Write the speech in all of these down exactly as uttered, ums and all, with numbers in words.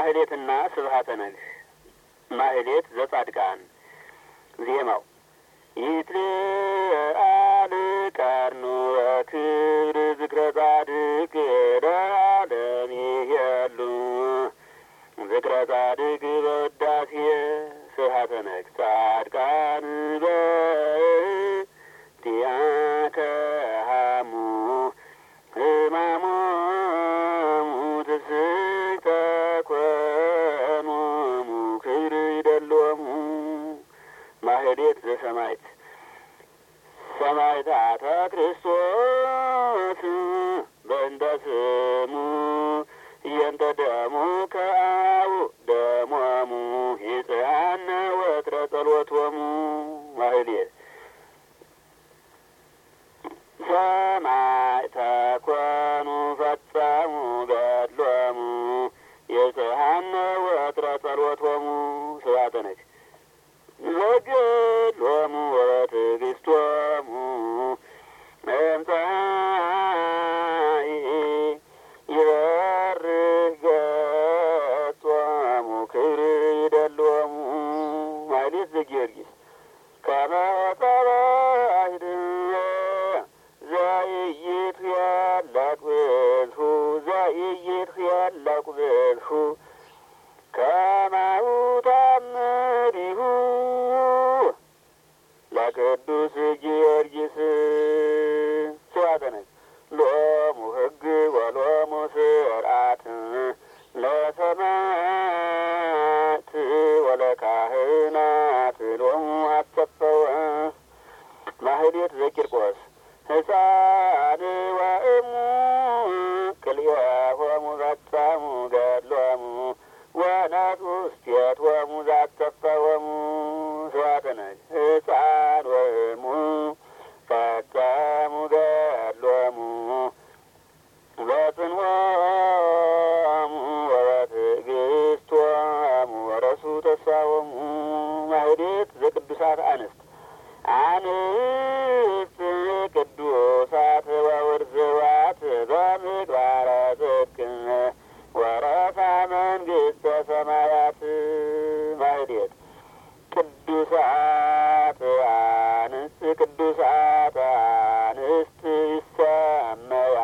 ማህሌትና ስብሐተ ነግህ። ማህሌት ዘጻድቃን ዜማው ይትለአል ቀርኑ ወክብር ዝክረ ጻድቅ ለዓለም ይሄሉ ዝክረ ጻድቅ በውዳሴ ስብሐተ ነግህ ጻድቃን በእንቲአከ ሀሙ ሕማሞሙ ትስብእተ ኮኖሙ ክብር ይደሎሙ። ማህሌት ዘሰማዕት ሰማዕታተ ክርስቶስ በእንተ ስሙ እየንተ ደሙ ከአቡ ደሞሙ ይጽአነ ወትረ ጸሎቶሙ። ማህሌት ሰማዕተ ኮኑ ፈጸሙ ገድሎሙ ይጽአነ ወትረ ጸሎቶሙ። ስብሐተ ነግህ ዘገድሎሙ ወበትዕግሥቶሙ እምፀሐይ ይበርህ ገጾሙ ክብር ይደሎሙ። ማህሌት ዘጊዮርጊስ ከመ ወጸባሕት ዘኢይትኄለቅ ብልሁ ዘኢይትኄለቅ ብልሁ ከማሁ ተአምሪሁ ለቅዱስ ጊዮርጊስ። ስብሐተ ነግህ ሎሙ ሕግ ወሎሙ ስርዓት ለሰማዕት ወለካህናት ሎሙ አሰፈወ። ማህሌት ዘቂርቆስ ሕፃን ወእሙ ክልኤሆሙ ፈጸሙ ገድሎሙ ወነቱ እስቴቶሙ ዘአሰፈወሙ። ስብሐተ ነግህ ሕፃን ወእሙ ፈጸሙ ገድሎሙ በጽንዖሙ ወበትዕግሥቶሙ ወረሱ ተስፋዎሙ። ማህሌት ዘቅዱሳት አንስት አንስት ቅዱሳት ወውርዝዋት በምግባረ ጽድቅ ወረሳ መንግሥተ ሰማያት። ማህሌት ቅዱሳት አንስት ቅዱሳት አንስት ይሰመያ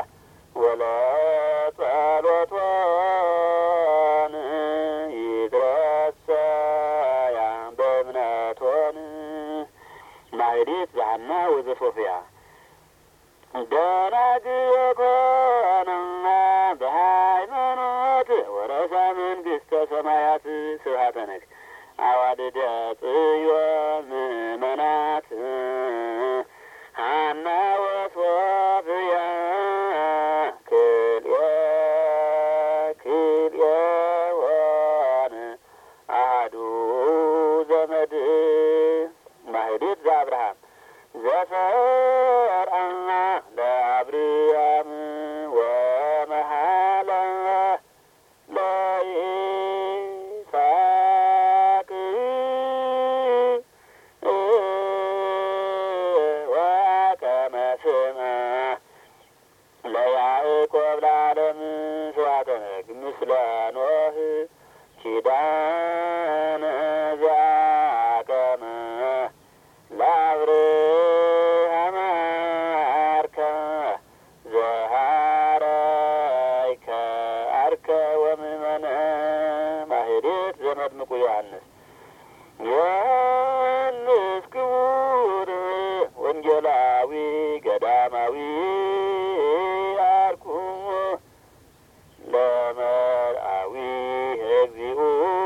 ወለጸሎቶን ይትረሰያ በእምነቶን። ማህሌት ዘሐና ወዘሶፍያ ደናግል ኮነ በሃይማኖት ወረሳ መንግሥተ ሰማያት። ስብሐተ ነግህ አዋልደ ጽዮን ምእመናት ሐና ወሶፍያ ክልኤ ክልኤዎን አሐዱ ዘመድ። ማህሌት ዘአብርሃም ዘፈርአ ለአብርሃም ወመሃለ ለይስሐቅ ወአቀመ ስማ ለያዕቆብ ለዓለም። ስብሐተ ነግህ ምስለ ኖህ ኪዳነ ዘአቀመ ለአብርሃም አርከ ዘሃረይከ አርከ ወምእመነ። ማህሌት ዘመጥምቁ ዮሐንስ ዮሐንስ ክቡር ወንጌላዊ ገዳማዊ አርኩ ለመርአዊ እግዚኡ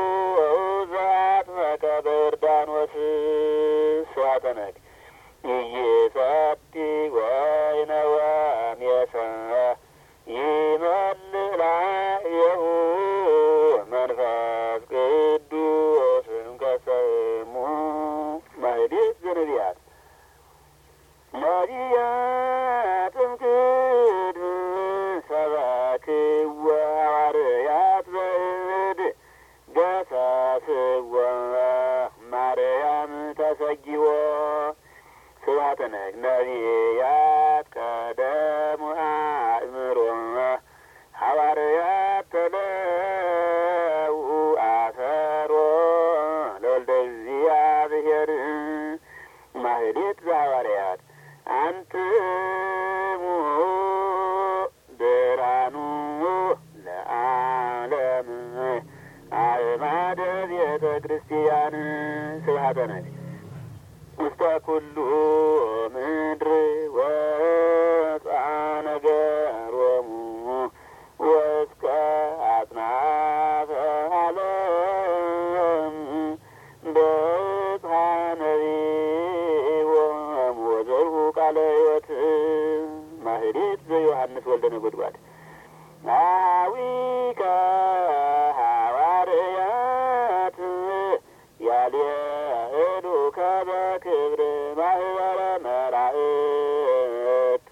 ዘአጥመቀ በዮርዳኖስ። ስብሐተ ነግህ ኢይሰቲ ወይነ ወሜሰ ይመልእ ላዕሌሁ መንፈስ ቅዱስ እምከሰሙ። ማህሌት ዘነቢያት ነቢያት እምቅድም ሰበክዎ ሐዋርያት በእድ ገሰስዎ ማርያም ተሰጊዎ። ስብሐተ ነግህ ነቢያት ቀደሙ አእምሮ ሐዋርያት ተለ ቤተ ክርስቲያን ስብሐተ ነግ ውስተ ኩሉ ምድር ወፀአ ነገሮሙ ወእስከ አጽናፈ ዓለም በጽሐ ነቢቦሙ ወዘርሁ ቃለ ሕይወት ማህሌት ዘዮሐንስ ወልደ ነጎድጓድ አዊከ ሐዋርያት ያልየእሉከ በክብር ማህበረ መላእክት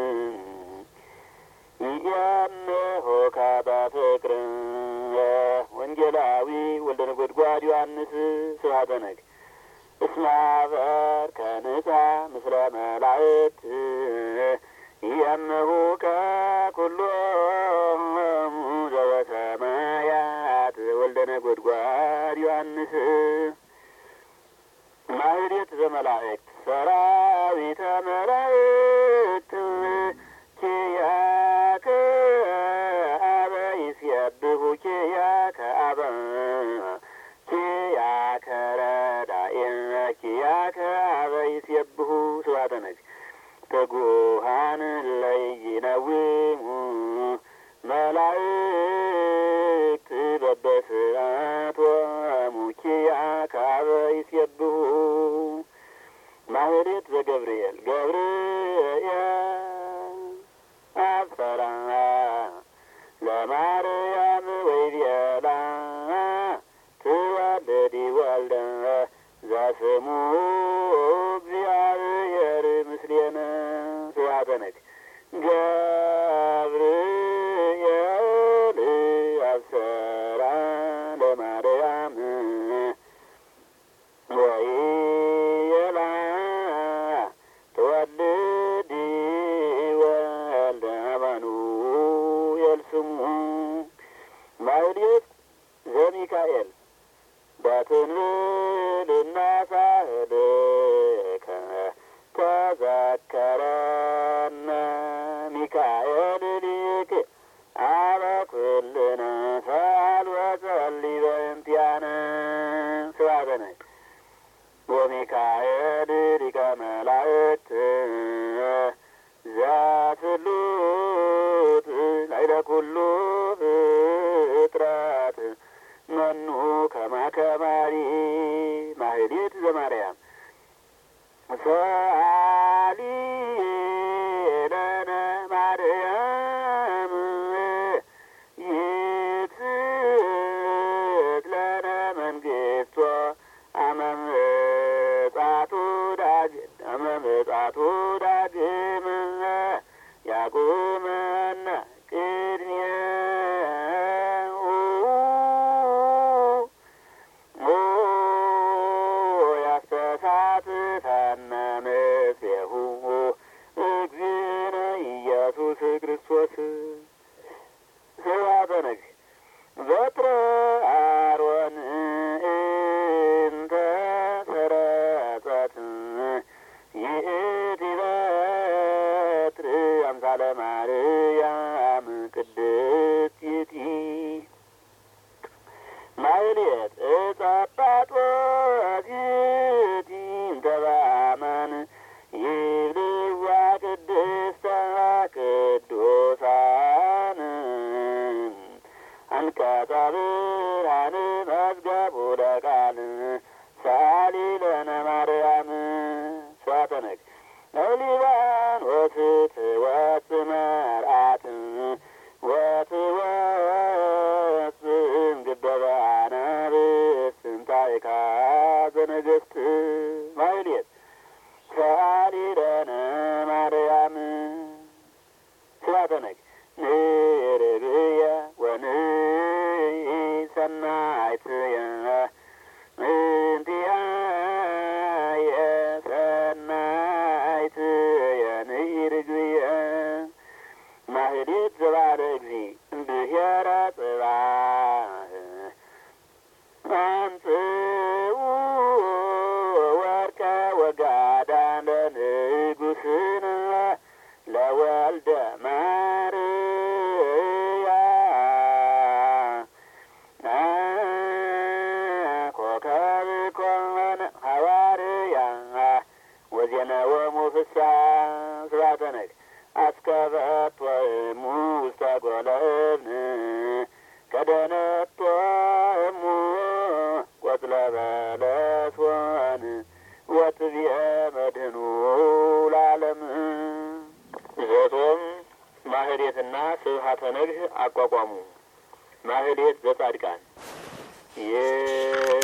ይእምሆከ በፍቅር ወንጌላዊ ወልደ ነጎድጓድ ዮሐንስ ስብሐተ ነግ እስመ ኀበርከ ንጻ ምስለ መላእክት ይእምሆከ ኩሎሙ ዘበሰማያት ወልደ ነጎድጓድ ዮሐንስ ማህሌት ዘመላእክት ሰራዊተ መላእክት ኪያከ አበ ይሴብሑ ኪያከ አበ ኪያከ ረዳኤነ ኪያከ አበ ይሴብሑ ስብሐተ ነግ ትጉሃን ለይነውሙ መላእክት በበስርዓቶሙ ኪያከ አበ ይሴብሑ ማህሌት ዘገብርኤል ገብርኤል አብሰራ ለማርያም ወይቤላ ትወልዲ ወልደ ዘስሙ እግዚአብሔር ምስሌነ ስብሐተ ነግ ገብርኤል አብሰራ ለማርያም ወይቤላ ትወልዲ ወልደ አማኑኤል ስሙ ማህሌት ዘሚካኤል በትንቢልና ሳህልከ ተዘከረነ ሚካኤል ሊቅ አበ ኩልነ ሰአል ወጸልይ በእንቲአነ ስብሐተ ነግ ወሚካኤል ሊቀ መላእክት ዘስሉጥ ላዕለ ኩሉ ፍጥረት መኑ ከማከማሪ ማህሌት ዘማርያም ሰአሊ ለነ ማርያም ይትት ለነ መንግሥቶ አመ ምጽአቱ ዳግም አመ ምጽአቱ ዳግም ያቁመነ ቅድሜሁ ያስተሳትፈነ ምስሌሁ እግዚእነ ኢየሱስ ክርስቶስ ስብሐተ ነግ በትረ አሮን እንተ ሰረጸት ይእቲ በትር አምሳለ ማርያም ቅድስት ይእቲ ማህሌት እጸጳጦስ ይእቲ እንተ በአማን ይብልዋ ቅድስተ ቅዱሳን አንቀጸ ብርሃን መዝገቡ ለቃል ሰአሊ ለነ ማርያም ስብሐተ ነግ ሊባኖስ ትወጽእ መርዓት ወትወጽእ ግበበ አናብስት እንታይካ ዘነገሥት ማህሌት ሰአሊ ለነ ማርያም ስብሐተ ነግ ንርግየ ወንሰናይትየ እንቲአየ ሰናይትየ ንርግየ ማህሌት ዘባለ እግዚእ እምብሔረ ጽባህ አንጽኡ ወርቀ ስብሐተ ነግ አስከበት ወእሙ ውስተ ጐለብን ከደነት ወእሙ ቈጽለ በለስወን ወትብየ መድህኑ ለዓለም። ዘጾም ማህሌትና ስብሐተ ነግህ አቋቋሙ። ማህሌት ዘጻድቃን